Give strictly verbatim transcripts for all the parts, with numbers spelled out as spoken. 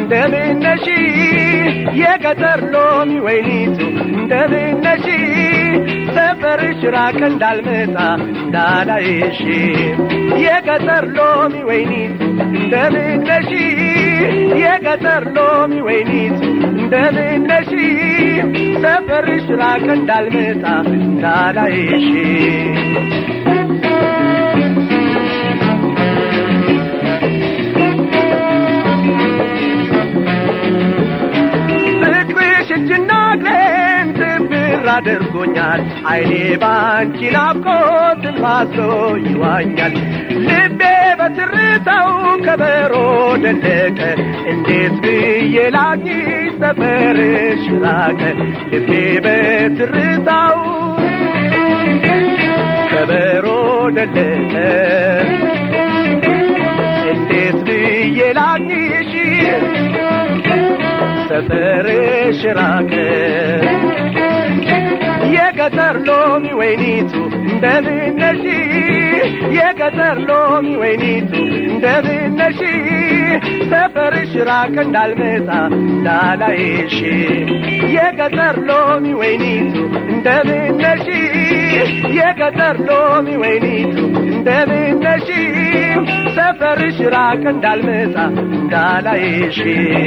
እንደምነሽ የገጠር ሎሚ ወይኒቱ እንደምነሽ ሰፈርሽ ራቅ እንዳልመጣ እንዳላይሽ የገጠር ሎሚ ወይኒቱ እንደምነሽ የገጠር ሎሚ ወይኒቱ እንደምነሽ ሰፈርሽ ራቅ እንዳልመጣ እንዳላይሽ አድርጎኛል አይኔ ባንቺ ናፍቆት ተፋሶ ይዋኛል ልቤ በትርታው ከበሮ ደለቀ እንዴት ብዬ ላግኝሽ ሰፈርሽ ራቀ ልቤ በትርታው ከበሮ ደለቀ እንዴት ብዬ ላግኝሽ ሰፈርሽ ራቀ የገጠር ሎሚ ወይኒቱ እንደምነሽ የገጠር ሎሚ ወይኒቱ እንደምነሽ ሰፈርሽ ራቅ እንዳልመጣ እንዳላይሽ የገጠር ሎሚ ወይኒቱ እንደምነሽ የገጠር ሎሚ ወይኒቱ እንደምነሽ ሰፈርሽ ራቅ እንዳልመጣ እንዳላይሽ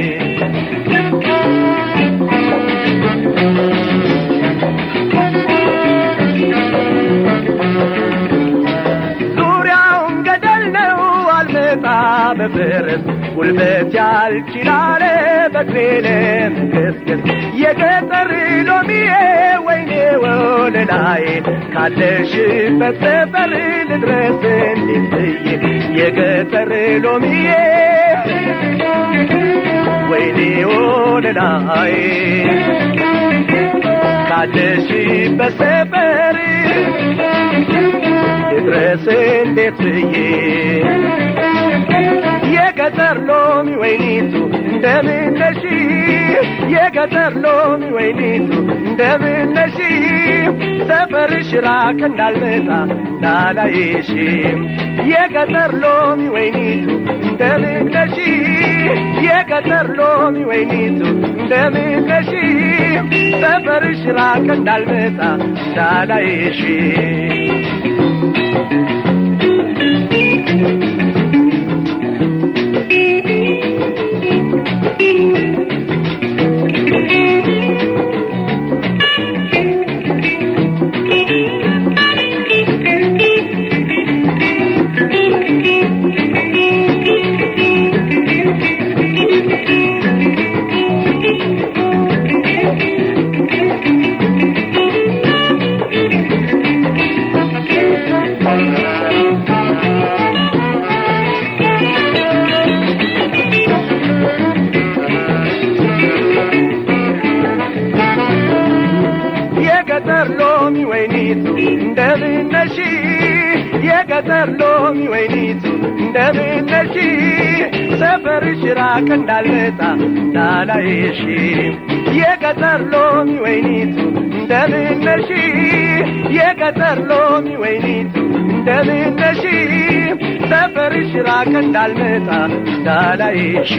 ዙሪያውን ገደል ነው አልመጣ በፈረስ ጉልበት ያልችላለ በግሬ ለመገስገስ የገጠር ሎሚዬ ወይኔ ወለላዬ ካለሽበት ሰፈር ልድረስ እንዴት ብዬ የገጠር ሎሚዬ ወይኔ ወለላዬ ካለሽበት ሰፈር ልድረስ እንዴት ብዬ የገጠር ሎሚ ወይኒቱ እንደምነሽ የገጠር ሎሚ ወይኒቱ እንደምነሽ ሰፈርሽ ራቅ እንዳልመጣ እንዳላይሽ የገጠር ሎሚ ወይኒቱ እንደምነሽ የገጠር ሎሚ ወይኒቱ እንደምነሽ ሰፈርሽ ራቅ እንዳልመጣ እንዳላይሽ የገጠር ሎሚ ወይኒቱ እንደምነሽ የገጠር ሎሚ ወይኒቱ እንደምነሽ ሰፈርሽ ራቅ እንዳልመጣ እንዳላይሽ የገጠር ሎሚ ወይኒቱ እንደምነሽ የገጠር ሎሚ ወይኒቱ እንደምነሽ ሰፈርሽ ራቅ እንዳልመጣ እንዳላይሽ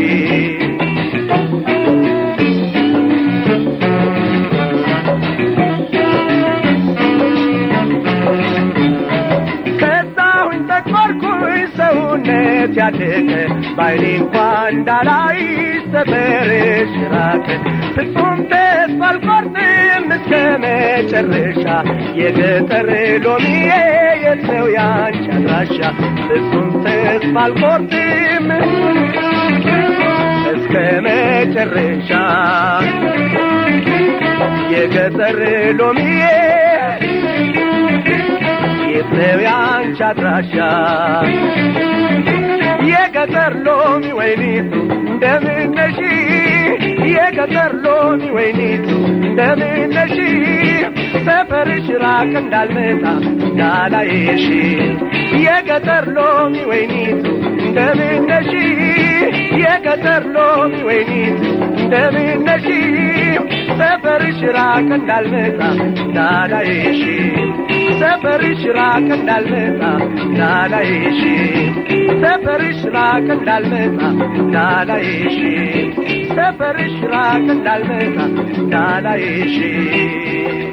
ሰውነት ያደገ ባይኔ እንኳን እንዳላይሽ ሰፈርሽ ራቅ ፍጹም ተስፋ አልቆርጥም እስከ መጨረሻ የገጠር ሎሚዬ የት ነው ያንቺ አድራሻ ፍጹም ተስፋ አልቆርጥም እስከ መጨረሻ የገጠር ሎሚዬ የት ነው ያንቺ አድራሻ የገጠር ሎሚ ወይኒቱ እንደምነሽ የገጠር ሎሚ ወይኒቱ እንደምነሽ ሰፈርሽ ራቅ እንዳልመጣ እንዳላይሽ የገጠር ሎሚ ወይኒቱ እንደምነሽ የገጠር ሎሚ ወይኒቱ እንደምነሽ ሰፈርሽ ራቅ እንዳልመጣ እንዳላይሽ ሰፈርሽ ራቅ እንዳልመጣ እንዳላይሽ ሰፈርሽ ራቅ እንዳልመጣ እንዳላይሽ ሰፈርሽ ራቅ እንዳልመጣ እንዳላይሽ